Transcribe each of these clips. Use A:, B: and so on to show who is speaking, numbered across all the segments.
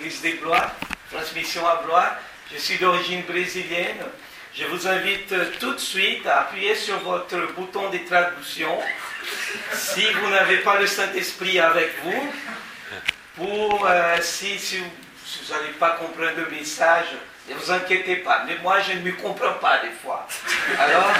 A: l'église des Blois, transmission à Blois. Je suis d'origine brésilienne. Je vous invite tout de suite à appuyer sur votre bouton de traduction si vous n'avez pas le Saint-Esprit avec vous. Si vous n'allez pas comprendre le message, ne vous inquiétez pas. Mais moi, je ne me comprends pas des fois. Alors,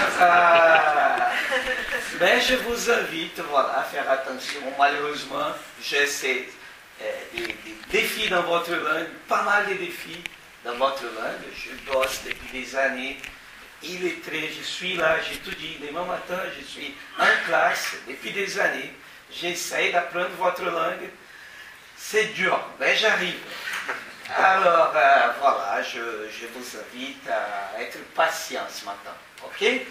A: mais je vous invite à faire attention. Malheureusement, j'ai des défis dans votre langue, pas mal de défis dans votre langue. Je bosse depuis des années, illettré, je suis là, j'étudie. Demain matin, je suis en classe depuis des années. J'essaie d'apprendre votre langue. C'est dur, mais j'arrive. Alors, je vous invite à être patient ce matin. Ok?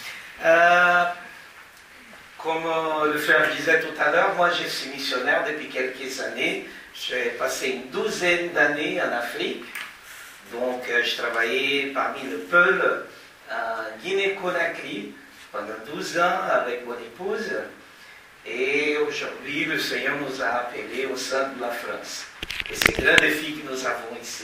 A: Comme le frère disait tout à l'heure, moi je suis missionnaire depuis quelques années. J'ai passé une douzaine d'années en Afrique. Donc, je travaillais parmi le peuple en Guinée-Conakry pendant 12 ans avec mon épouse. Et aujourd'hui, le Seigneur nous a appelés au centre de la France. Et c'est un grand défi que nous avons ici.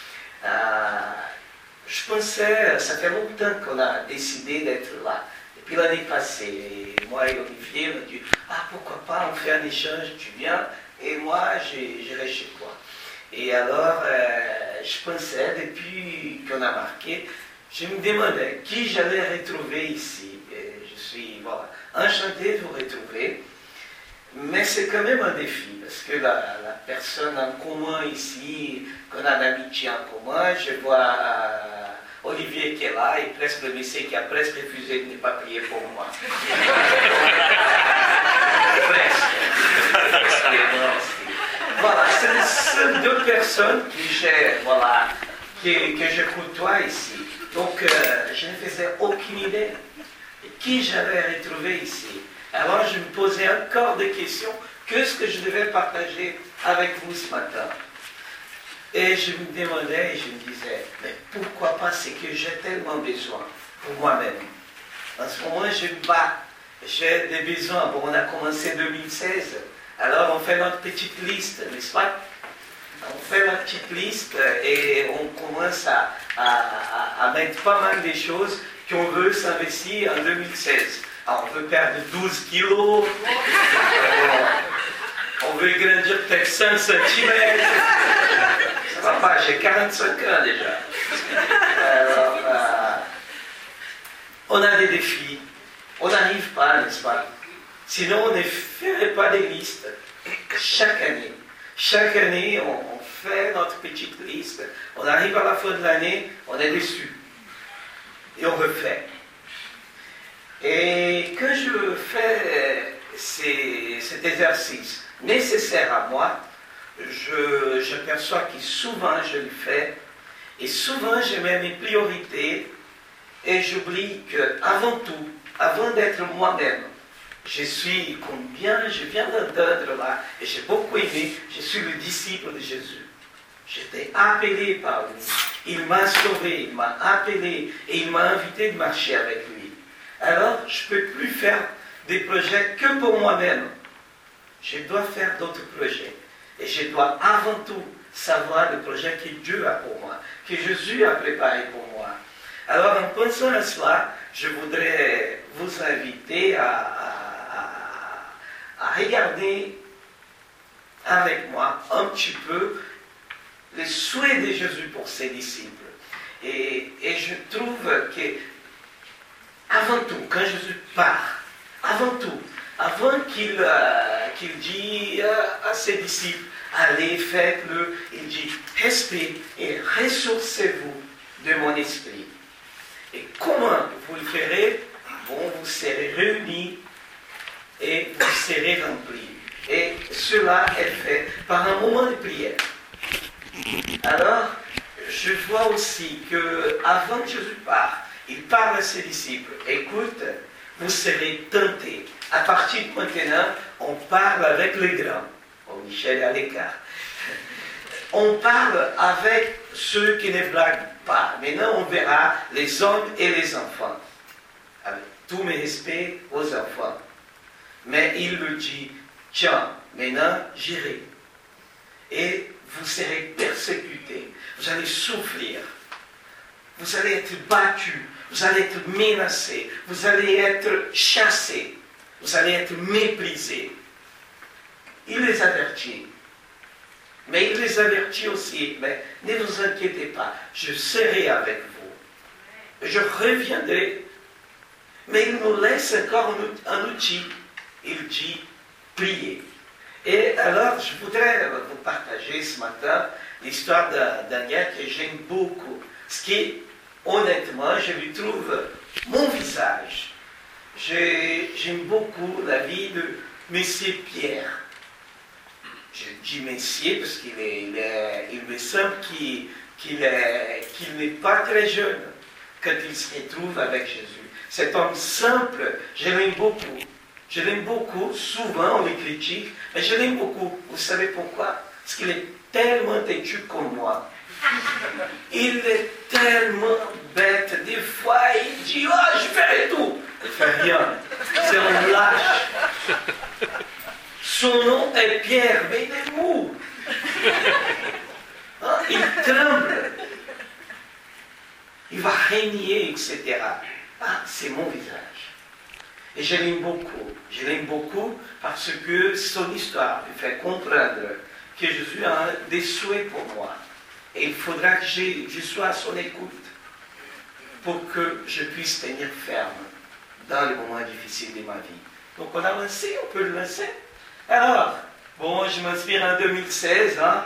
A: Je pensais, ça fait longtemps qu'on a décidé d'être là. Depuis l'année passée, et moi et Olivier, on a dit, pourquoi pas, on fait un échange, tu viens, et moi, j'irai chez toi. Et alors, je pensais, depuis qu'on a marqué, je me demandais qui j'allais retrouver ici. Et je suis enchanté de vous retrouver. Mais c'est quand même un défi, parce que la personne en commun ici, qu'on a d'amitié en commun, je vois Olivier qui est là, et presque le Messie qui a presque refusé de ne pas prier pour moi. Presque. Voilà, c'est les seules deux personnes que je côtoie ici. Donc, je ne faisais aucune idée de qui j'allais retrouver ici. Alors, je me posais encore des questions. Qu'est-ce que je devais partager avec vous ce matin? Et je me demandais, et je me disais, mais pourquoi pas, c'est que j'ai tellement besoin pour moi-même. En ce moment, je me bats. J'ai des besoins. Bon, on a commencé en 2016. Alors, on fait notre petite liste, n'est-ce pas? On fait notre petite liste et on commence à mettre pas mal de choses qu'on veut s'investir en 2016. Alors, on veut perdre 12 kilos, on veut grandir peut-être 5 cm. Ça va pas, j'ai 45 ans déjà. Alors, on a des défis, on n'arrive pas, n'est-ce pas? Sinon, on ne ferait pas des listes chaque année. Chaque année, on fait notre petite liste. On arrive à la fin de l'année, on est déçu. Et on refait. Et quand je fais cet exercice nécessaire à moi, je perçois que souvent je le fais. Et souvent, je mets mes priorités. Et j'oublie qu'avant tout, avant d'être moi-même, je viens d'entendre là, et j'ai beaucoup aimé, je suis le disciple de Jésus. J'étais appelé par lui. Il m'a sauvé, il m'a appelé, et il m'a invité de marcher avec lui. Alors, je ne peux plus faire des projets que pour moi-même. Je dois faire d'autres projets. Et je dois avant tout savoir le projet que Dieu a pour moi, que Jésus a préparé pour moi. Alors, en pensant à cela, je voudrais vous inviter à regarder avec moi un petit peu les souhaits de Jésus pour ses disciples. Et je trouve que, avant tout, quand Jésus part, avant qu'il dit à ses disciples, allez, faites-le, il dit, restez et ressourcez-vous de mon esprit. Et comment vous le ferez? Bon, vous serez réunis et vous serez remplis. Et cela est fait par un moment de prière. Alors, je vois aussi qu'avant que Jésus parte, il parle à ses disciples. Écoute, vous serez tentés. À partir de maintenant, on parle avec les grands. Oh, Michel est à l'écart. On parle avec ceux qui ne blaguent pas. Maintenant, on verra les hommes et les enfants. Avec tous mes respects aux enfants. Mais il le dit, tiens, maintenant, j'irai. Et vous serez persécutés, vous allez souffrir, vous allez être battus, vous allez être menacés, vous allez être chassés, vous allez être méprisés. Il les avertit. Mais il les avertit aussi, mais ne vous inquiétez pas, je serai avec vous. Je reviendrai. Mais il nous laisse encore un outil. Il dit, priez. Et alors, je voudrais vous partager ce matin l'histoire d'un gars que j'aime beaucoup. Ce qui, honnêtement, je lui trouve mon visage. J'aime beaucoup la vie de Monsieur Pierre. Je dis Messier parce qu'il me semble qu'il n'est pas très jeune quand il se retrouve avec Jésus. Cet homme simple, je l'aime beaucoup. Je l'aime beaucoup, souvent on le critique, mais je l'aime beaucoup. Vous savez pourquoi? Parce qu'il est tellement têtu comme moi. Il est tellement bête. Des fois, il dit, oh, je ferai tout. Il ne fait rien. C'est un lâche. Son nom est Pierre, mais il est mou. Hein? Il tremble. Il va régner, etc. Ah, c'est mon visage. Et je l'aime beaucoup. Je l'aime beaucoup parce que son histoire me fait comprendre que Jésus a des souhaits pour moi. Et il faudra que je sois à son écoute pour que je puisse tenir ferme dans les moments difficiles de ma vie. Donc on a lancé, on peut le lancer. Alors, bon, je m'inspire en 2016, hein,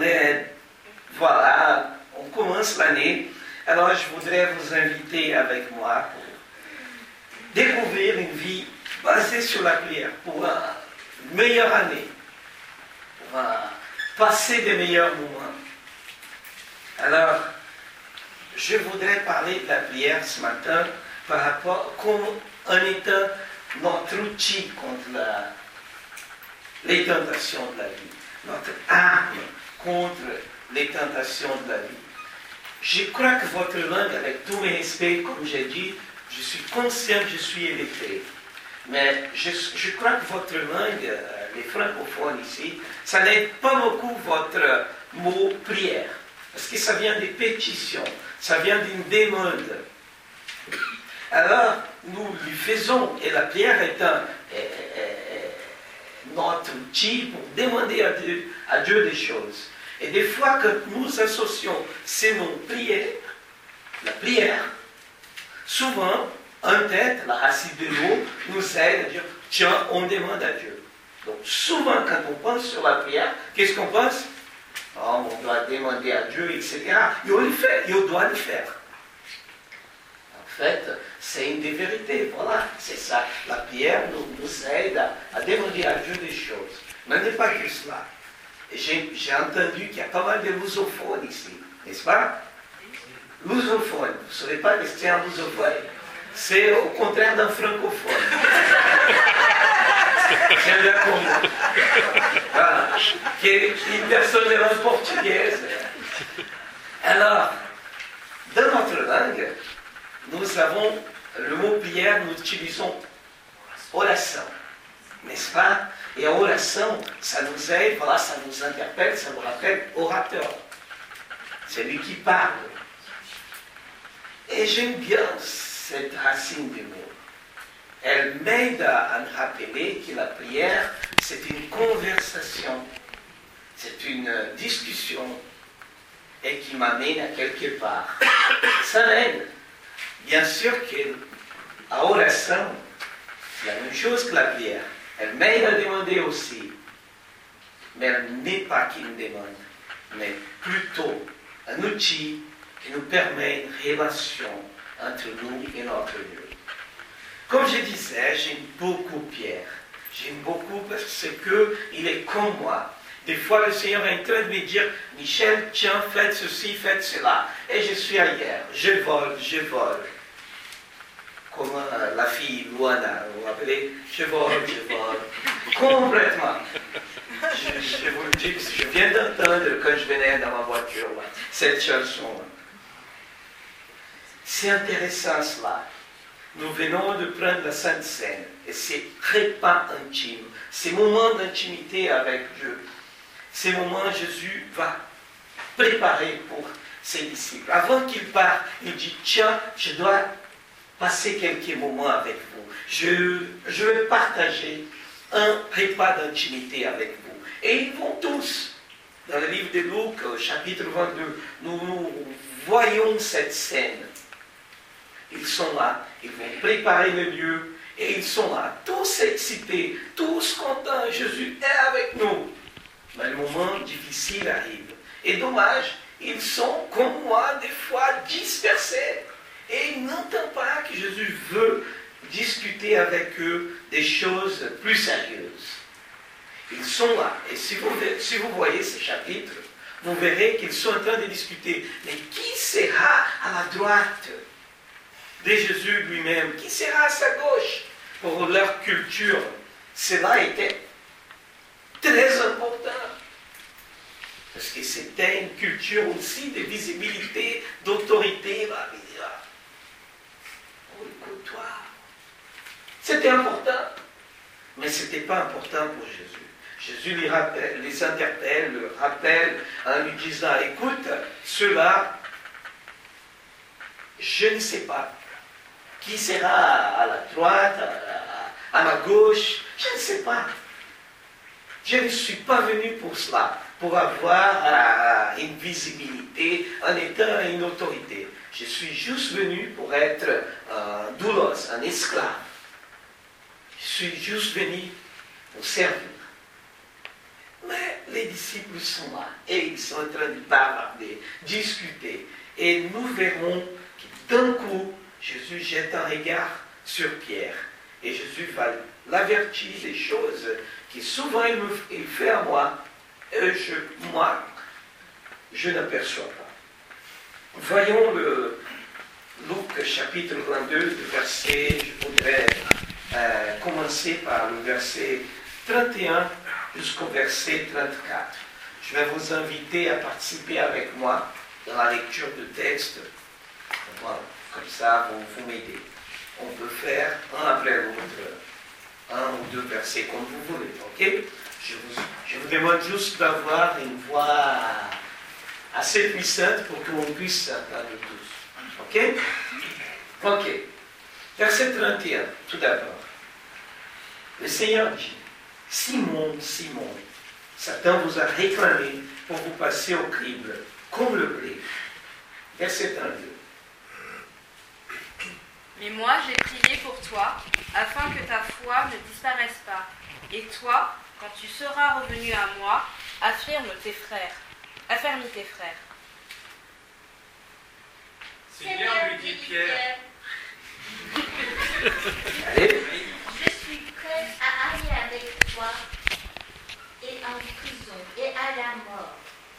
A: voilà, on commence l'année. Alors, je voudrais vous inviter avec moi pour découvrir une vie basée sur la prière, pour une meilleure année, pour passer des meilleurs moments. Alors, je voudrais parler de la prière ce matin par rapport en étant notre outil contre les tentations de la vie, notre arme contre les tentations de la vie. Je crois que votre langue, avec tous mes respects, comme j'ai dit, je suis conscient que je suis illettré. Mais je crois que votre langue, les francophones ici, ça n'aide pas beaucoup votre mot prière. Parce que ça vient des pétitions, ça vient d'une demande. Alors, nous le faisons, et la prière est notre outil pour demander à Dieu des choses. Et des fois, quand nous associons ces mots prière, la prière, souvent, en tête, la racine de l'eau nous aide à dire, tiens, on demande à Dieu. Donc, souvent, quand on pense sur la prière, qu'est-ce qu'on pense? Oh, on doit demander à Dieu, etc. Et on le fait, et on doit le faire. En fait, c'est une des vérités. Voilà, c'est ça. La prière nous aide à demander à Dieu des choses. Mais ce n'est pas que cela. J'ai entendu qu'il y a pas mal de lusophones ici, n'est-ce pas? Lusophone, vous ne savez pas que c'est un lusophone? C'est au contraire d'un francophone. C'est un gars comme moi. Voilà. Qui est une personne de langue portugaise. Alors, dans notre langue, nous avons le mot prière, nous utilisons oração, n'est-ce pas? Et oração, ça nous aide, voilà, ça nous interpelle, ça nous rappelle orateur. C'est lui qui parle. Et j'aime bien cette racine des mots. Elle m'aide à me rappeler que la prière, c'est une conversation, c'est une discussion, et qui m'amène à quelque part. Ça m'aide. Bien sûr que la oração, c'est la même chose que la prière. Elle m'aide à demander aussi. Mais elle n'est pas qu'une demande, mais plutôt un outil qui nous permet une relation entre nous et notre Dieu. Comme je disais, j'aime beaucoup Pierre. J'aime beaucoup parce qu'il est comme moi. Des fois, le Seigneur est en train de me dire, Michel, tiens, faites ceci, faites cela. Et je suis ailleurs. Je vole. Comme la fille Luana, vous vous rappelez? Je vole. Complètement. Je vous le dis, parce que je viens d'entendre quand je venais dans ma voiture, cette chanson. C'est intéressant cela. Nous venons de prendre la Sainte Seine, et c'est très pas intime. C'est moment d'intimité avec Dieu. ces moments, Jésus va préparer pour ses disciples. Avant qu'il parte, il dit, tiens, je dois passer quelques moments avec vous. Je vais partager un repas d'intimité avec vous. Et ils vont tous. Dans le livre de Luc, au chapitre 22, nous voyons cette scène. Ils sont là, ils vont préparer le lieu, et ils sont là, tous excités, tous contents. Jésus est avec nous. Mais le moment difficile arrive. Et dommage, ils sont, comme moi, des fois dispersés. Et ils n'entendent pas que Jésus veut discuter avec eux des choses plus sérieuses. Ils sont là. Et si vous voyez ce chapitre, vous verrez qu'ils sont en train de discuter. Mais qui sera à la droite de Jésus lui-même? Qui sera à sa gauche? Pour leur culture, cela était très important. Parce que c'était une culture aussi de visibilité, d'autorité. On le côtoie. C'était important. Mais ce n'était pas important pour Jésus. Jésus les interpelle, le rappelle en lui disant, écoute, ceux-là, je ne sais pas. Qui sera à la droite, à ma gauche, je ne sais pas. Je ne suis pas venu pour cela, pour avoir une visibilité, un état, une autorité. Je suis juste venu pour être un doulos, un esclave. Je suis juste venu pour servir. Mais les disciples sont là et ils sont en train de bavarder, discuter. Et nous verrons que d'un coup, Jésus jette un regard sur Pierre. Et Jésus va l'avertir des choses que souvent il fait à moi, et moi, je n'aperçois pas. Voyons le Luc chapitre 22, le verset, je voudrais commencer par le verset 31 jusqu'au verset 34. Je vais vous inviter à participer avec moi dans la lecture du texte. Voilà. Comme ça, vous m'aidez. On peut faire un après l'autre, un ou deux versets comme vous voulez. Ok? Je vous demande juste d'avoir une voix assez puissante pour que l'on puisse entendre tous. Ok? Ok. Verset 31, tout d'abord. Le Seigneur dit, Simon, Simon, Satan vous a réclamé pour vous passer au crible, comme le blé. Verset 32.
B: Mais moi, j'ai prié pour toi, afin que ta foi ne disparaisse pas. Et toi, quand tu seras revenu à moi, affermis tes frères.
C: Seigneur, lui dit Pierre,
A: Allez.
D: je suis prêt à aller avec toi et en prison et à la mort.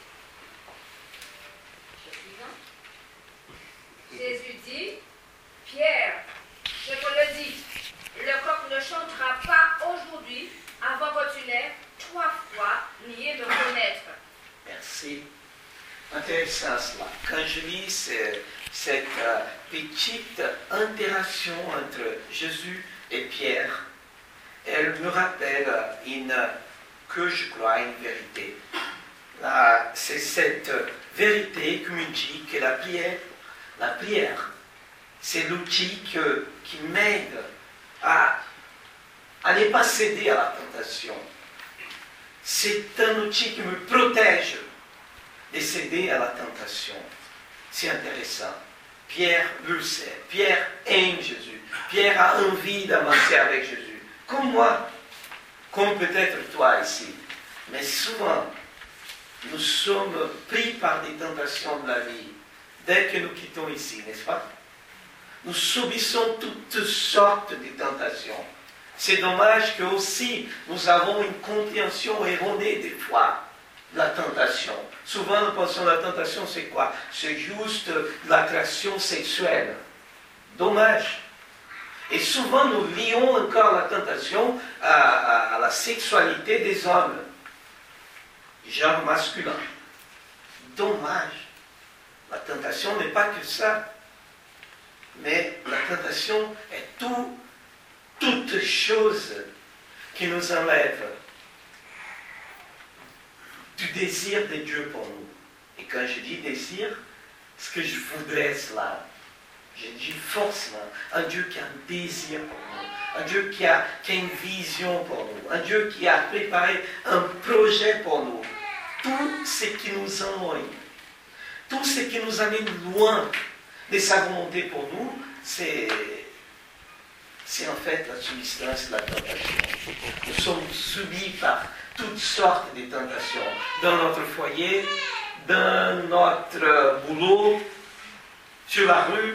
E: Jésus dit, Pierre, je te le dis, le coq ne chantera pas aujourd'hui avant que tu n'aies 3 fois nié me connaître.
A: Merci. Intéressant cela. Quand je lis cette petite interaction entre Jésus et Pierre, elle me rappelle que je crois une vérité. C'est cette vérité qui me dit que la prière, c'est l'outil qui m'aide à ne pas céder à la tentation. C'est un outil qui me protège de céder à la tentation. C'est intéressant. Pierre le sait. Pierre aime Jésus. Pierre a envie d'avancer avec Jésus. Comme moi, comme peut-être toi ici. Mais souvent, nous sommes pris par des tentations de la vie dès que nous quittons ici, n'est-ce pas? Nous subissons toutes sortes de tentations. C'est dommage que aussi nous avons une compréhension erronée des fois de la tentation. Souvent nous pensons que la tentation c'est quoi? C'est juste l'attraction sexuelle. Dommage. Et souvent nous lions encore la tentation à la sexualité des hommes, genre masculin. Dommage. La tentation n'est pas que ça. Mais la tentation est toute chose qui nous enlève du désir de Dieu pour nous. Et quand je dis désir, ce que je voudrais cela, je dis forcément, un Dieu qui a un désir pour nous, un Dieu qui a une vision pour nous, un Dieu qui a préparé un projet pour nous. Tout ce qui nous ennuie, tout ce qui nous amène loin de sa volonté pour nous, c'est en fait la subsistance de la tentation. Nous sommes subis par toutes sortes de tentations, dans notre foyer, dans notre boulot, sur la rue,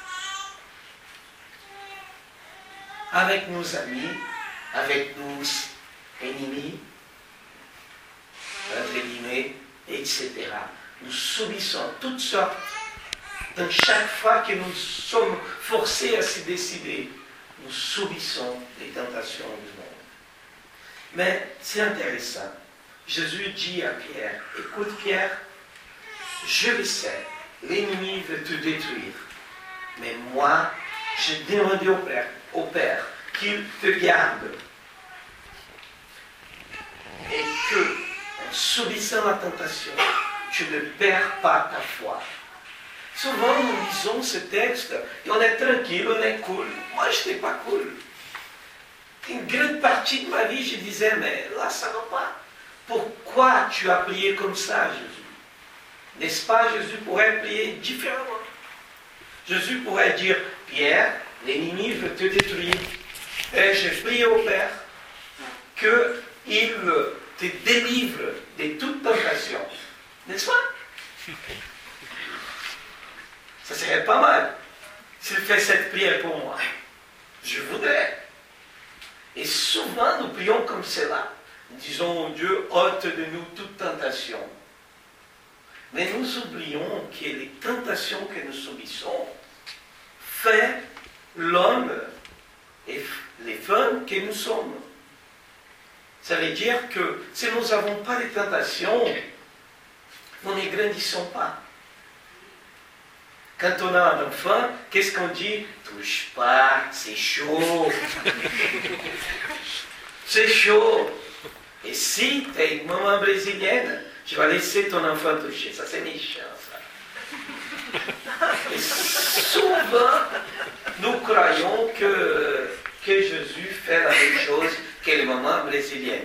A: avec nos amis, avec nos ennemis, entre guillemets, etc. Nous subissons toutes sortes. Donc chaque fois que nous sommes forcés à se décider, nous subissons les tentations du monde. Mais c'est intéressant. Jésus dit à Pierre, écoute Pierre, je le sais, l'ennemi veut te détruire. Mais moi, j'ai demandé au Père qu'il te garde. Et que, en subissant la tentation, tu ne perds pas ta foi. Souvent, nous lisons ce texte et on est tranquille, on est cool. Moi, je n'étais pas cool. Une grande partie de ma vie, je disais, mais là, ça ne va pas. Pourquoi tu as prié comme ça, Jésus? N'est-ce pas, Jésus pourrait prier différemment. Jésus pourrait dire, Pierre, l'ennemi veut te détruire. Et je prie au Père qu'il te délivre de toute tentation. N'est-ce pas? Ça serait pas mal s'il fait cette prière pour moi. Je voudrais. Et souvent, nous prions comme cela. Nous disons au Dieu, ôte de nous toute tentation. Mais nous oublions que les tentations que nous subissons font l'homme et les femmes que nous sommes. Ça veut dire que si nous n'avons pas de tentations, nous ne grandissons pas. Quand on a un enfant, qu'est-ce qu'on dit? Touche pas, c'est chaud. C'est chaud. Et si tu es une maman brésilienne, tu vas laisser ton enfant toucher. Ça, c'est méchant, ça. Et souvent, nous croyons que Jésus fait la même chose que les mamans brésiliennes.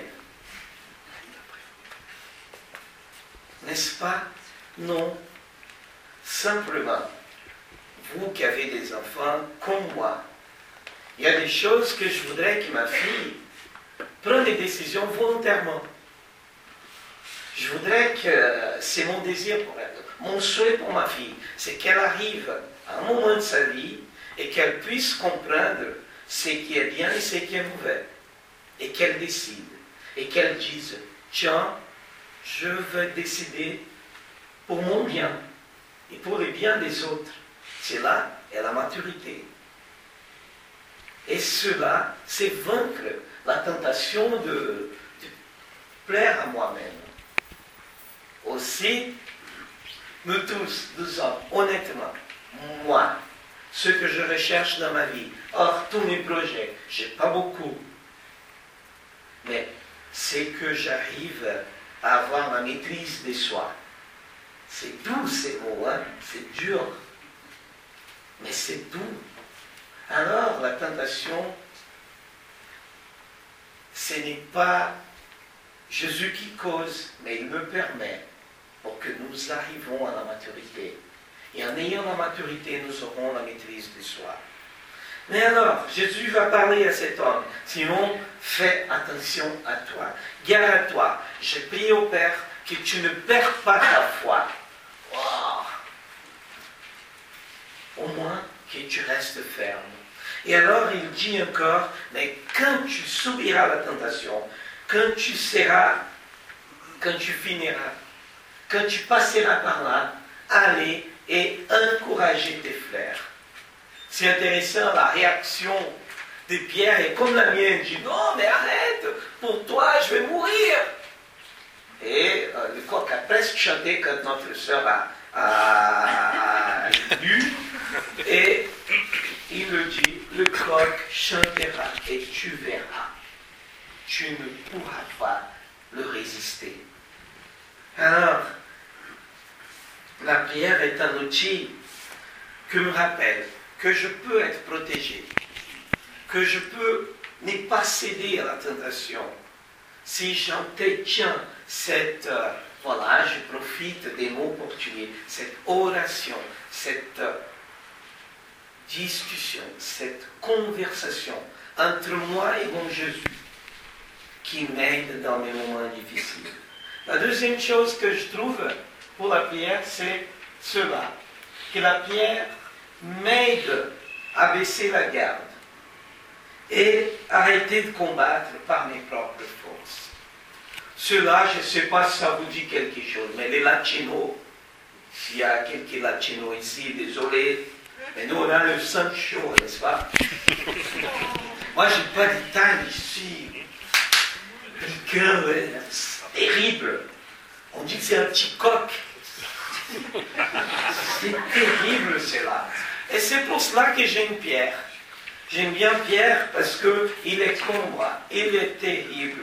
A: N'est-ce pas? Non. Simplement, vous qui avez des enfants comme moi, il y a des choses que je voudrais que ma fille prenne des décisions volontairement. Je voudrais que, c'est mon désir pour elle, mon souhait pour ma fille, c'est qu'elle arrive à un moment de sa vie et qu'elle puisse comprendre ce qui est bien et ce qui est mauvais. Et qu'elle décide. Et qu'elle dise, tiens, je veux décider pour mon bien et pour le bien des autres. C'est là est la maturité. Et cela, c'est vaincre la tentation de plaire à moi-même. Aussi, nous tous, nous hommes, honnêtement, moi, ce que je recherche dans ma vie, hors tous mes projets, je n'ai pas beaucoup, mais c'est que j'arrive à avoir la maîtrise de soi. C'est doux ces mots, hein? C'est dur, mais c'est doux. Alors la tentation, ce n'est pas Jésus qui cause, mais il me permet pour que nous arrivions à la maturité. Et en ayant la maturité, nous aurons la maîtrise de soi. Mais alors, Jésus va parler à cet homme. Sinon, fais attention à toi. Garde-toi. Je prie au Père que tu ne perds pas ta foi. Oh. Au moins que tu restes ferme. Et alors, il dit encore, mais quand tu subiras la tentation, quand tu finiras, quand tu passeras par là, allez et encouragez tes frères. C'est intéressant, la réaction de Pierre est comme la mienne. Il dit, non, mais arrête, pour toi, je vais mourir. Et le coq a presque chanté quand notre sœur a lu. Et il le dit, le coq chantera et tu verras. Tu ne pourras pas le résister. Alors, la prière est un outil qui me rappelle que je peux être protégé, que je peux ne pas céder à la tentation. Si j'entretiens cette, voilà, je profite des mots portugais, cette oration, cette discussion, cette conversation entre moi et mon Jésus qui m'aide dans mes moments difficiles. La deuxième chose que je trouve pour la prière, c'est cela, que la prière m'aide à baisser la garde et arrêter de combattre par mes propres forces. Cela, je ne sais pas si ça vous dit quelque chose, mais les latinos, s'il y a quelques latinos ici, désolé, mais nous on a le sang chaud, n'est-ce pas? Moi, je n'ai pas d'Italie ici. Le cœur, c'est terrible. On dit que c'est un petit coq. C'est terrible, cela. Et c'est pour cela que j'aime Pierre. J'aime bien Pierre parce qu'il est combat, il est terrible.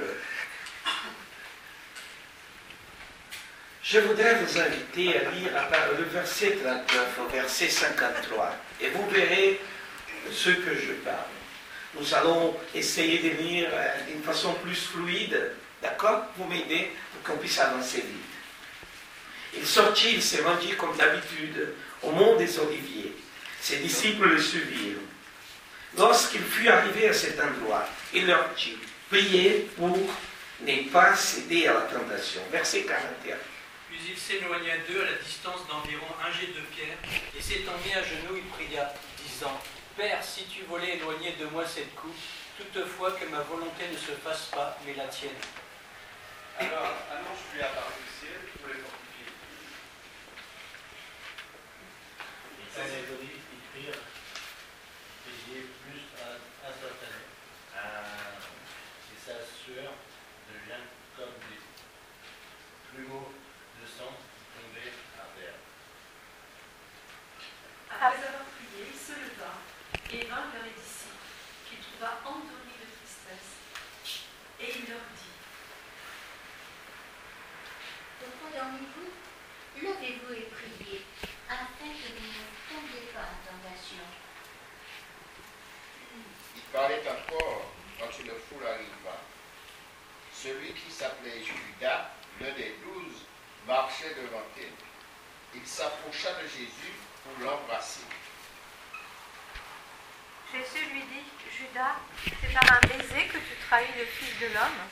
A: Je voudrais vous inviter à lire le verset 39 au verset 53. Et vous verrez ce que je parle. Nous allons essayer de lire d'une façon plus fluide. D'accord? Vous m'aidez pour qu'on puisse avancer vite. Il sortit, il s'est rendu comme d'habitude au mont des Oliviers. Ses disciples le suivirent. Lorsqu'il fut arrivé à cet endroit, il leur dit, priez pour ne pas céder à la tentation. Verset 41.
C: Puis il s'éloigna d'eux à la distance d'environ un jet de pierre, et s'étant mis à genoux, il pria, disant, Père, si tu voulais éloigner de moi cette coupe, toutefois que ma volonté ne se fasse pas, mais la tienne.
F: Alors, un ange lui apparut du ciel pour les fortifier.
G: Ils prirent payer plus instantané. Et sa sueur devient comme des plumeaux de sang tombés à terre.
H: Après avoir prié, il se leva et vint vers les disciples, qu'il trouva endormis de tristesse. Et il leur dit,
D: Pourquoi dormez-vous? Levez-vous et priez, afin que vous ne tombiez pas en tentation.
I: Il parlait encore quand une foule arriva. Celui qui s'appelait Judas, l'un des 12, marchait devant elle. Il s'approcha de Jésus pour l'embrasser.
B: Jésus lui dit, Judas, c'est par un baiser que tu trahis le Fils de l'homme?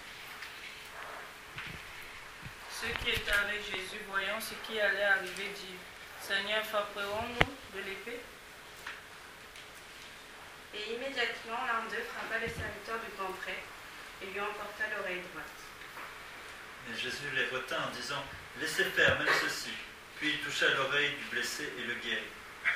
J: Ceux qui étaient avec Jésus, voyant ce qui allait arriver, dirent, Seigneur, frapperons-nous de l'épée?
B: Et immédiatement, l'un d'eux frappa le serviteur du grand prêtre et lui emporta l'oreille droite.
K: Mais Jésus les retint en disant, laissez faire même ceci. Puis il toucha l'oreille du blessé et le guérit.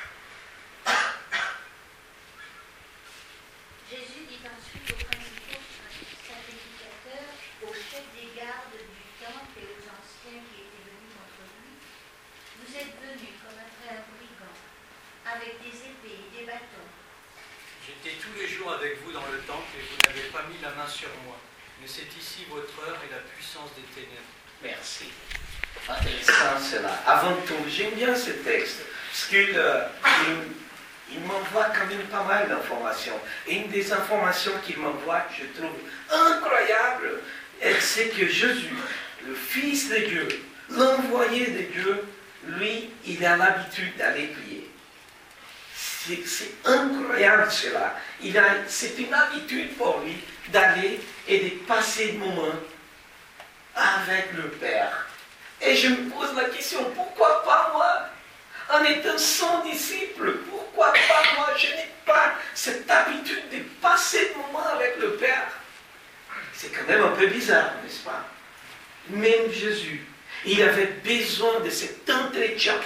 D: Jésus dit ensuite aux principaux sacrificateurs, aux chefs des gardes du temple et aux anciens qui étaient venus contre lui, vous êtes venus comme après un brigand, avec des épées et des bâtons.
C: J'étais tous les jours avec vous dans le temple et vous n'avez pas mis la main sur moi. Mais c'est ici votre heure et la puissance des ténèbres.
A: Merci. Intéressant cela. Avant tout, j'aime bien ce texte, parce qu'il m'envoie quand même pas mal d'informations. Et une des informations qu'il m'envoie, que je trouve incroyable, c'est que Jésus, le Fils de Dieu, l'envoyé de Dieu, lui, il a l'habitude d'aller prier. C'est incroyable cela. C'est une habitude pour lui d'aller et de passer des moments avec le Père. Et je me pose la question, pourquoi pas moi? En étant son disciple, pourquoi pas moi? Je n'ai pas cette habitude de passer des moments avec le Père. C'est quand même un peu bizarre, n'est-ce pas? Même Jésus, il avait besoin de cet entretien.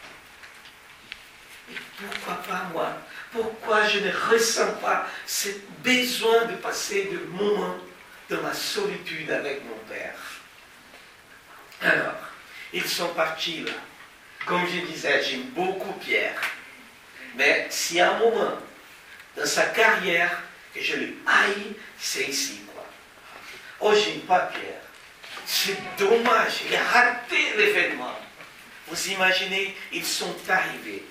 A: Et pourquoi pas moi? Pourquoi je ne ressens pas ce besoin de passer des moments dans la solitude avec mon Père? Alors, ils sont partis là. Comme je disais, j'aime beaucoup Pierre. Mais s'il y a un moment dans sa carrière que je le haïs, c'est ici, quoi. Oh, j'aime pas Pierre. c'est dommage, il a raté l'événement. Vous imaginez, ils sont arrivés.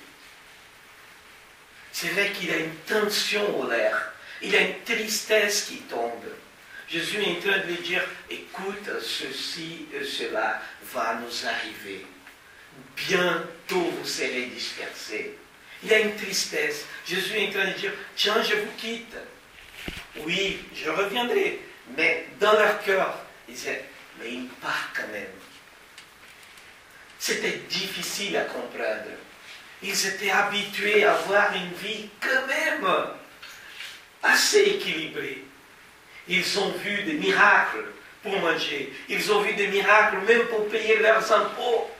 A: C'est vrai qu'il a une tension au l'air. Il a une tristesse qui tombe. Jésus est en train de lui dire, écoute, ceci et cela va nous arriver. Bientôt vous serez dispersés. Il a une tristesse. Jésus est en train de dire, tiens, je vous quitte. Oui, je reviendrai. Mais dans leur cœur, ils disaient, mais il part quand même. C'était difficile à comprendre. Ils étaient habitués à avoir une vie quand même assez équilibrée. Ils ont vu des miracles pour manger. Ils ont vu des miracles même pour payer leurs impôts.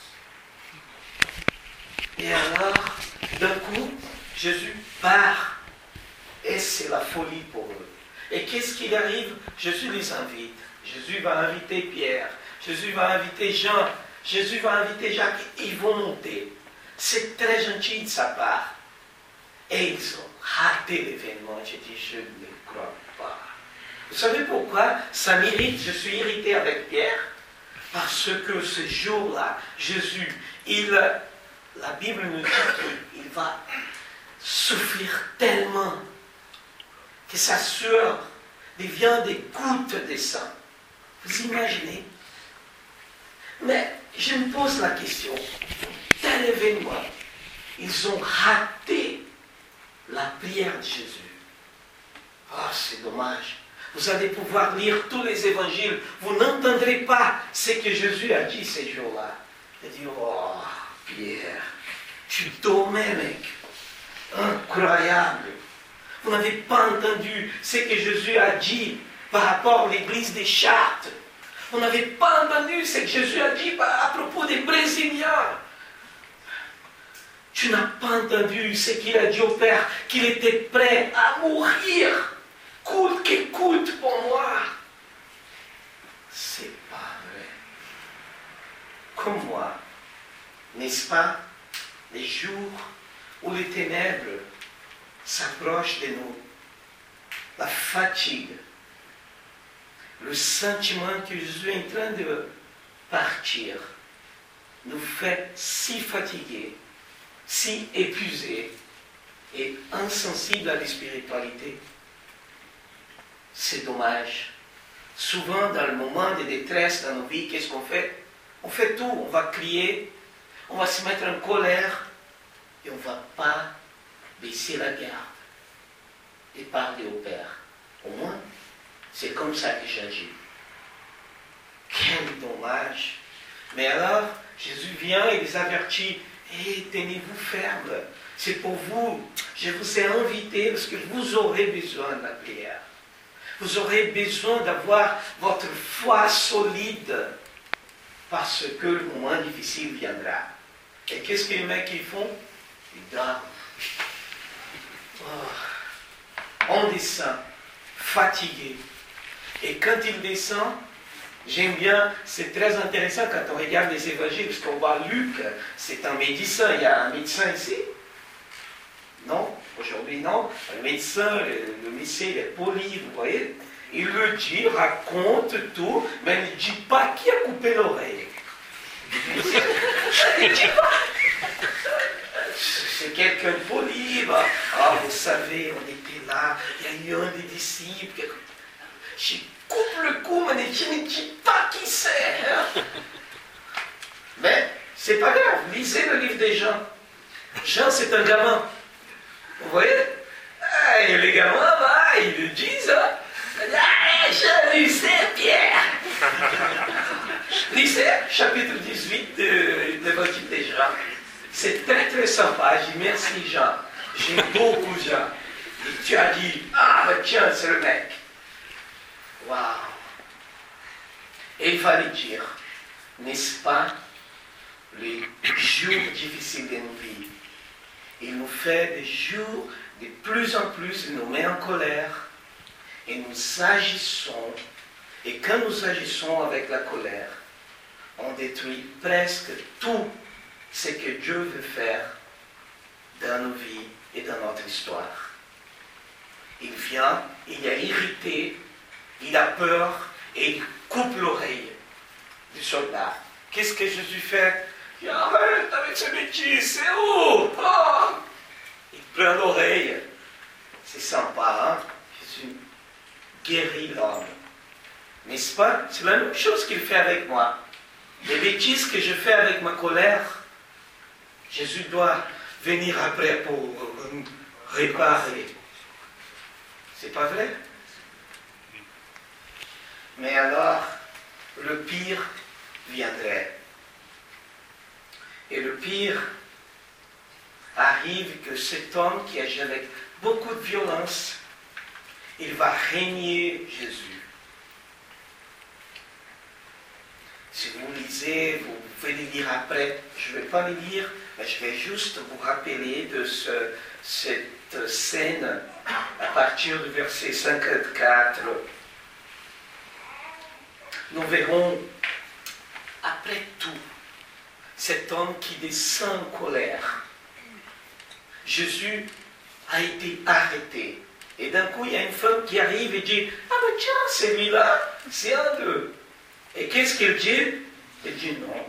A: Et alors, d'un coup, Jésus part. Et c'est la folie pour eux. Et qu'est-ce qu'il arrive? Jésus les invite. Jésus va inviter Pierre. Jésus va inviter Jean. Jésus va inviter Jacques. Ils vont monter. C'est très gentil de sa part. Et ils ont raté l'événement. J'ai dit, je ne crois pas. Vous savez pourquoi? Ça m'irrite. Je suis irrité avec Pierre. Parce que ce jour-là, Jésus, la Bible nous dit qu'il va souffrir tellement que sa sueur devient des gouttes de sang. Vous imaginez? Mais je me pose la question, tel événement, ils ont raté la prière de Jésus. Ah, c'est dommage. Vous allez pouvoir lire tous les évangiles, vous n'entendrez pas ce que Jésus a dit ces jours-là. Il dit, oh, Pierre, tu dormais, mec. Incroyable. Vous n'avez pas entendu ce que Jésus a dit par rapport à l'église des Chartes. Vous n'avez pas entendu ce que Jésus a dit à propos des Brésiliens. Tu n'as pas entendu ce qu'il a dit au Père, qu'il était prêt à mourir. Coûte que coûte pour moi. C'est pas vrai. Comme moi, n'est-ce pas, les jours où les ténèbres s'approchent de nous, la fatigue, le sentiment que Jésus est en train de partir, nous fait si fatigués, si épuisés et insensibles à la spiritualité. C'est dommage. Souvent, dans le moment de détresse dans nos vies, qu'est-ce qu'on fait? On fait tout. On va crier, on va se mettre en colère et on ne va pas baisser la garde et parler au Père. Au moins, c'est comme ça que j'agis. Quel dommage! Mais alors, Jésus vient et les avertit. Hé, tenez-vous ferme. C'est pour vous. Je vous ai invité parce que vous aurez besoin de la prière. Vous aurez besoin d'avoir votre foi solide parce que le moment difficile viendra. Et qu'est-ce que les mecs ils font? Ils dorment. Oh. On descend, fatigué. Et quand il descend, j'aime bien, c'est très intéressant quand on regarde les évangiles, parce qu'on voit Luc, c'est un médecin, il y a un médecin ici? Non, aujourd'hui non. Le médecin, le médecin, il est poli, vous voyez? Il le dit, raconte tout, mais il ne dit pas qui a coupé l'oreille. Il ne dit pas. C'est quelqu'un de poli. Bah. Ah, vous savez, on était là, il y a eu un des disciples. Je coupe le cou, mais je ne dis pas qui c'est. Hein? Mais c'est pas grave, lisez le livre des Jean. Jean, c'est un gamin. Vous voyez? Et les gamins, bah, ils le disent. Hein? Ah, je lisais Pierre. Lisez chapitre 18 de l'évangile des Jean. C'est très très sympa. Je dis merci Jean. J'aime beaucoup Jean. Et tu as dit, ah ben tiens, c'est le mec. Waouh. Et il fallait dire, n'est-ce pas, les jours difficiles de nos vies. Il nous fait des jours de plus en plus, il nous met en colère. Et nous agissons, et quand nous agissons avec la colère, on détruit presque tout ce que Dieu veut faire dans nos vies et dans notre histoire. Il vient, il est irrité, il a peur et il coupe l'oreille. du soldat. Qu'est-ce que Jésus fait? Il dit, arrête avec ce bêtise, c'est où? Oh! Il pleure l'oreille. C'est sympa, hein? Jésus guérit l'homme. N'est-ce pas? C'est la même chose qu'il fait avec moi. Les bêtises que je fais avec ma colère, Jésus doit venir après pour réparer. C'est pas vrai? Mais alors, le pire viendrait. Et le pire arrive que cet homme qui agit avec beaucoup de violence, il va régner Jésus. Si vous lisez, vous pouvez les lire après. Je ne vais pas les lire, mais je vais juste vous rappeler de cette scène à partir du verset 54. Nous verrons, après tout, cet homme qui descend en colère. Jésus a été arrêté. Et d'un coup, il y a une femme qui arrive et dit, ah ben tiens, celui-là, c'est un d'eux. Et qu'est-ce qu'il dit? Il dit non.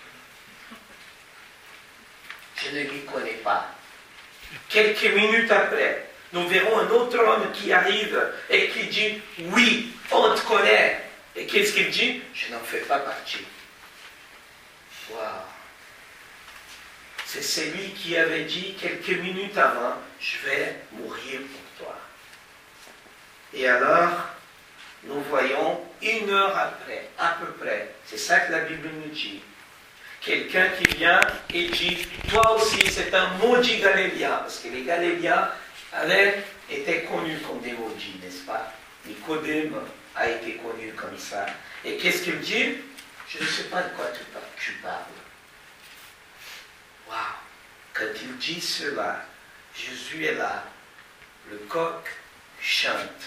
A: Je ne les connais pas. Quelques minutes après, nous verrons un autre homme qui arrive et qui dit, oui, on te connaît. Et qu'est-ce qu'il dit? Je n'en fais pas partie. Waouh! C'est celui qui avait dit quelques minutes avant, je vais mourir pour toi. Et alors, nous voyons 1 heure après, à peu près, c'est ça que la Bible nous dit, quelqu'un qui vient et dit, toi aussi c'est un maudit Galiléen, parce que les Galiléens avaient été connus comme des maudits, n'est-ce pas? Nicodème a été connu comme ça. Et qu'est-ce qu'il dit? Je ne sais pas de quoi tu parles. Waouh! Quand il dit cela, Jésus est là, le coq chante.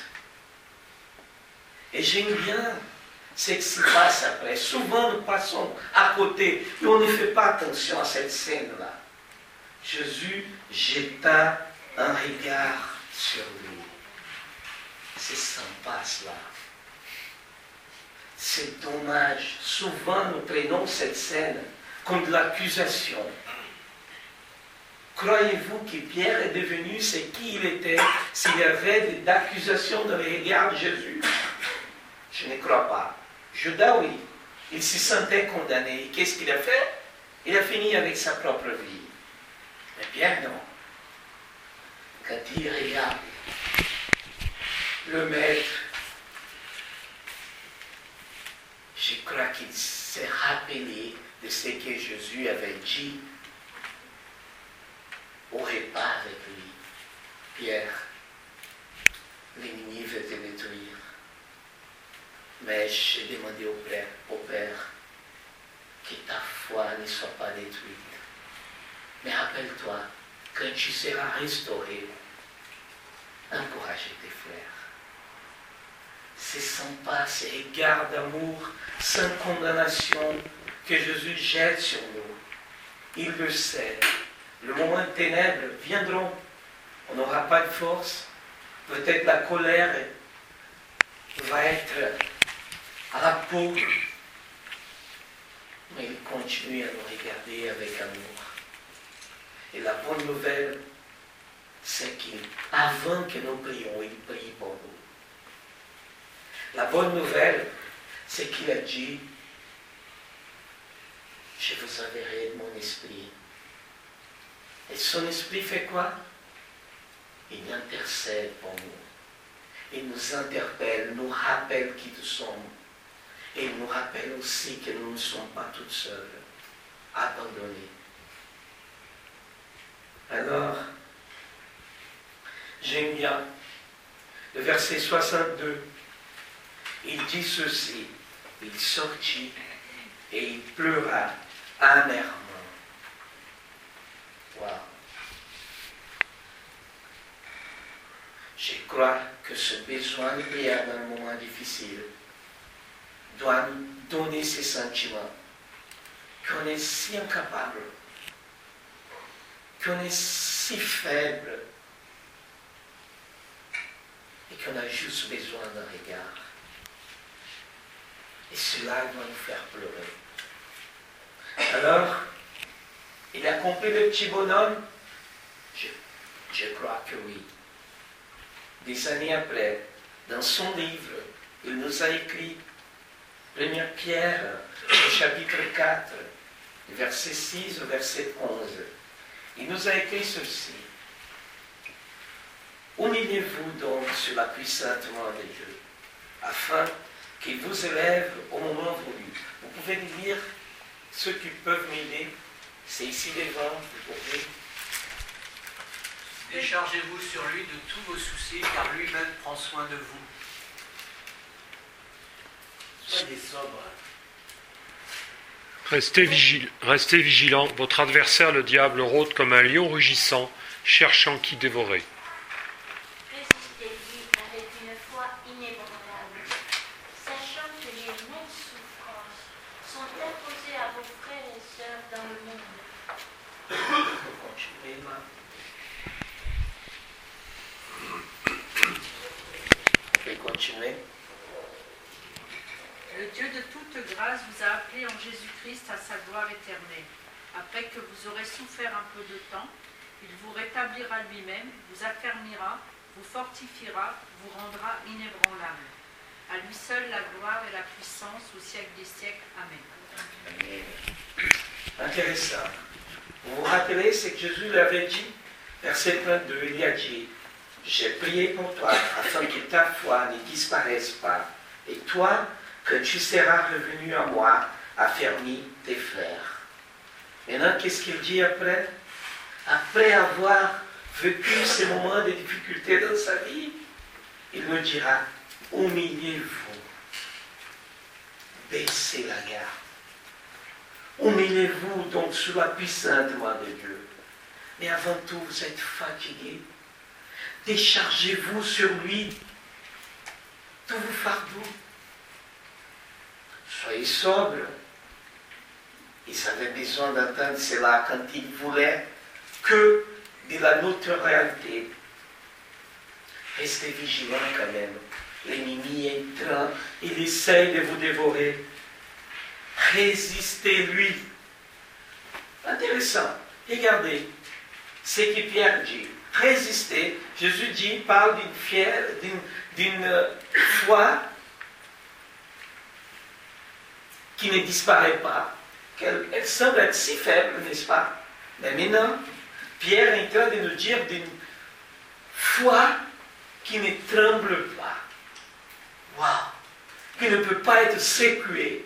A: Et j'aime bien ce qui se passe après. Souvent, nous passons à côté, mais on ne fait pas attention à cette scène-là. Jésus jeta un regard sur lui. C'est sympa cela. C'est dommage. Souvent, nous prenons cette scène comme de l'accusation. Croyez-vous que Pierre est devenu ce qui il était s'il y avait d'accusations dans les regards de Jésus? Je ne crois pas. Judas, oui. Il se sentait condamné. Et qu'est-ce qu'il a fait? Il a fini avec sa propre vie. Mais Pierre, non. Quand il regarde le maître, je crois qu'il s'est rappelé de ce que Jésus avait dit au repas avec lui. Pierre, l'ennemi veut te détruire. Mais j'ai demandé au Père que ta foi ne soit pas détruite. Mais rappelle-toi, quand tu seras restauré, encourage tes frères. C'est sympa, ces regards d'amour sans condamnation que Jésus jette sur nous. Il le sait. Le moment de ténèbres viendront. On n'aura pas de force. Peut-être la colère va être à la peau. Mais il continue à nous regarder avec amour. Et la bonne nouvelle, c'est qu'avant que nous prions, il prie pour nous. La bonne nouvelle, c'est qu'il a dit, je vous enverrai de mon esprit. Et son esprit fait quoi? Il intercède pour nous. Il nous interpelle, nous rappelle qui nous sommes. Et il nous rappelle aussi que nous ne sommes pas toutes seules, abandonnées. Alors, j'aime bien le verset 62. Il dit ceci, il sortit et il pleura amèrement. Wow. Je crois que ce besoin de prière dans un moment difficile doit nous donner ces sentiments qu'on est si incapable, qu'on est si faible et qu'on a juste besoin d'un regard. Et cela doit nous faire pleurer. Alors, il a compris le petit bonhomme? Je crois que oui. Des années après, dans son livre, il nous a écrit 1 Pierre, au chapitre 4, verset 6 au verset 11. Il nous a écrit ceci. Humiliez-vous donc sur la puissante main de Dieu, afin qu'il vous élève au moment voulu. Vous pouvez lire ceux qui peuvent m'aider. C'est ici devant, vous pouvez.
C: Déchargez-vous sur lui de tous vos soucis, car lui-même prend soin de vous.
K: Soyez sobre.
L: Restez vigilants. Votre adversaire, le diable, rôde comme un lion rugissant, cherchant qui dévorer.
D: Résistez-lui avec une foi inébranlable, sachant que les mêmes souffrances sont imposées à vos frères et sœurs dans le monde.
A: Continuez, Emma. Vous pouvez continuer.
M: Le Dieu de toute grâce vous a appelé en Jésus-Christ à sa gloire éternelle. Après que vous aurez souffert un peu de temps, il vous rétablira lui-même, vous affermira, vous fortifiera, vous rendra inébranlable. À lui seul la gloire et la puissance au siècle des siècles. Amen.
A: Intéressant. Vous vous rappelez ce que Jésus lui avait dit? Verset 22, il a dit, j'ai prié pour toi afin que ta foi ne disparaisse pas. Et toi, que tu seras revenu à moi, affermis tes frères. Maintenant, qu'est-ce qu'il dit après? Après avoir vécu ces moments de difficulté dans sa vie, il nous dira, humiliez-vous, baissez la garde. Humiliez-vous donc sous la puissante main de Dieu. Mais avant tout, vous êtes fatigué. Déchargez-vous sur lui tous vos fardeaux. Soyez sobre. Ils avaient besoin d'entendre cela quand ils voulaient que de la notoriété. Restez vigilants quand même. L'ennemi est entrant, il essaye de vous dévorer. Résistez-lui. Intéressant. Regardez ce que Pierre dit. Résistez. Jésus dit, parle d'une foi qui ne disparaît pas. Elle semble être si faible, n'est-ce pas? Mais maintenant, Pierre est en train de nous dire d'une foi qui ne tremble pas. Waouh! Qui ne peut pas être secouée.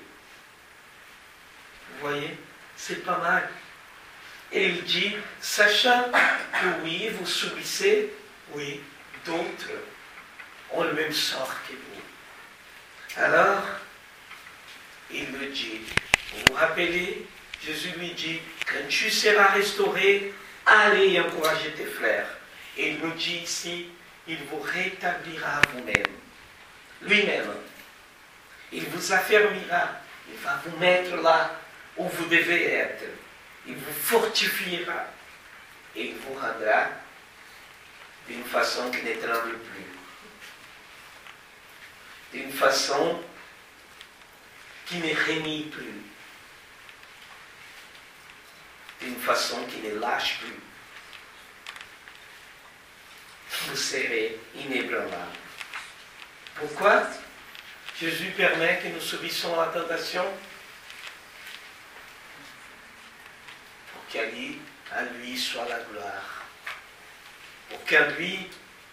A: Vous voyez? C'est pas mal. Et il dit, sachant que oui, vous subissez, oui, d'autres ont le même sort que vous. Alors, il me dit, vous vous rappelez, Jésus lui dit, quand tu seras restauré, allez encourager tes frères. Et il nous dit ici, il vous rétablira vous-même. Lui-même. Il vous affermira. Il va vous mettre là où vous devez être. Il vous fortifiera. Et il vous rendra d'une façon qui ne tremble plus. D'une façon qui ne renie plus. D'une façon qui ne lâche plus. Vous serez inébranlable. Pourquoi Jésus permet que nous subissions la tentation? Pour qu'à lui soit la gloire. Pour qu'à lui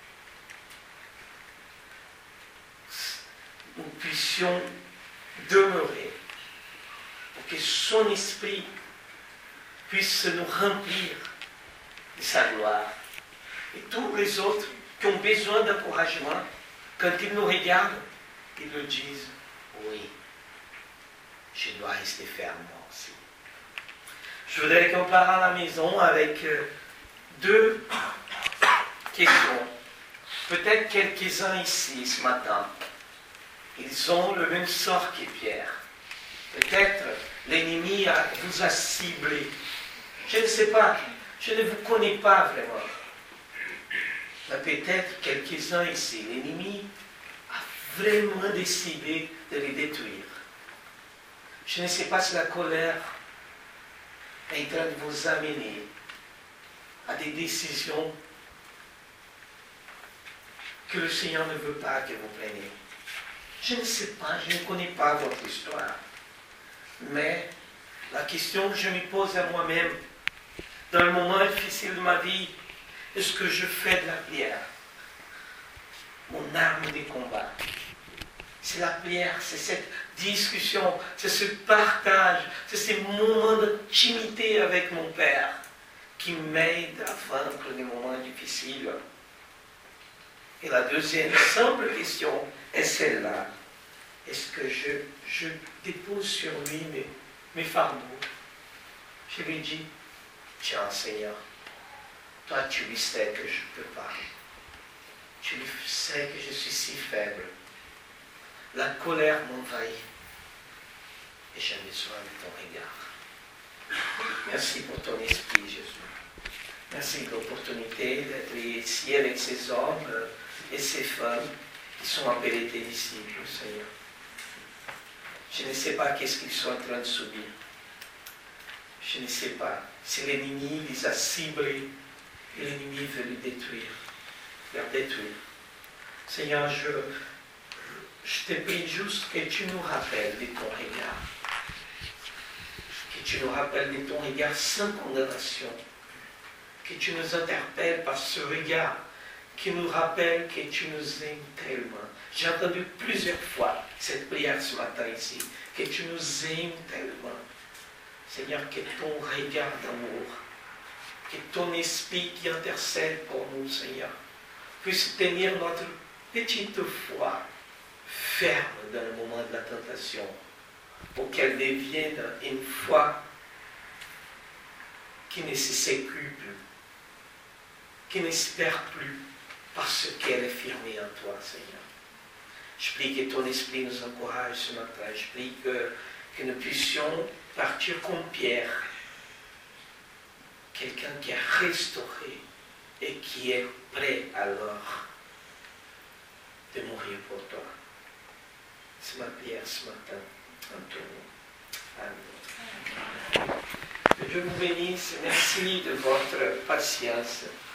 A: nous puissions demeurer. Pour que son esprit puisse nous remplir de sa gloire. Et tous les autres qui ont besoin d'encouragement, quand ils nous regardent, ils le disent, oui, je dois rester ferme moi aussi. Je voudrais qu'on parte à la maison avec deux questions. Peut-être quelques-uns ici ce matin, ils ont le même sort que Pierre. Peut-être l'ennemi vous a ciblé. Je ne sais pas, je ne vous connais pas vraiment. Mais peut-être quelques-uns ici, l'ennemi a vraiment décidé de les détruire. Je ne sais pas si la colère est en train de vous amener à des décisions que le Seigneur ne veut pas que vous preniez. Je ne sais pas, je ne connais pas votre histoire. Mais la question que je me pose à moi-même, dans le moment difficile de ma vie, est-ce que je fais de la prière mon arme de combat? C'est la prière, c'est cette discussion, c'est ce partage, c'est ces moments d'intimité avec mon Père qui m'aident à vaincre les moments difficiles. Et la deuxième simple question est celle-là. Est-ce que je dépose sur lui mes fardeaux? Je lui dis, tiens Seigneur, toi tu le sais que je ne peux pas. Tu le sais que je suis si faible. La colère m'envahit. Et j'ai besoin de ton regard. Merci pour ton esprit, Jésus. Merci de l'opportunité d'être ici avec ces hommes et ces femmes qui sont appelés tes disciples, Seigneur. Je ne sais pas qu'est-ce qu'ils sont en train de subir. Je ne sais pas si l'ennemi les a ciblés et l'ennemi veut les détruire. Les détruire. Seigneur, je te prie juste que tu nous rappelles de ton regard. Que tu nous rappelles de ton regard sans condamnation. Que tu nous interpelles par ce regard qui nous rappelle que tu nous aimes tellement. J'ai entendu plusieurs fois cette prière ce matin ici. Que tu nous aimes tellement. Seigneur, que ton regard d'amour, que ton esprit qui intercède pour nous, Seigneur, puisse tenir notre petite foi ferme dans le moment de la tentation, pour qu'elle devienne une foi qui ne s'exécute plus, qui n'espère plus, parce qu'elle est firmée en toi, Seigneur. Je prie que ton esprit nous encourage ce matin. Je prie que nous puissions partir comme Pierre, quelqu'un qui est restauré et qui est prêt alors de mourir pour toi. C'est ma prière ce matin en ton nom. Amen. Que Dieu vous bénisse. Merci de votre patience.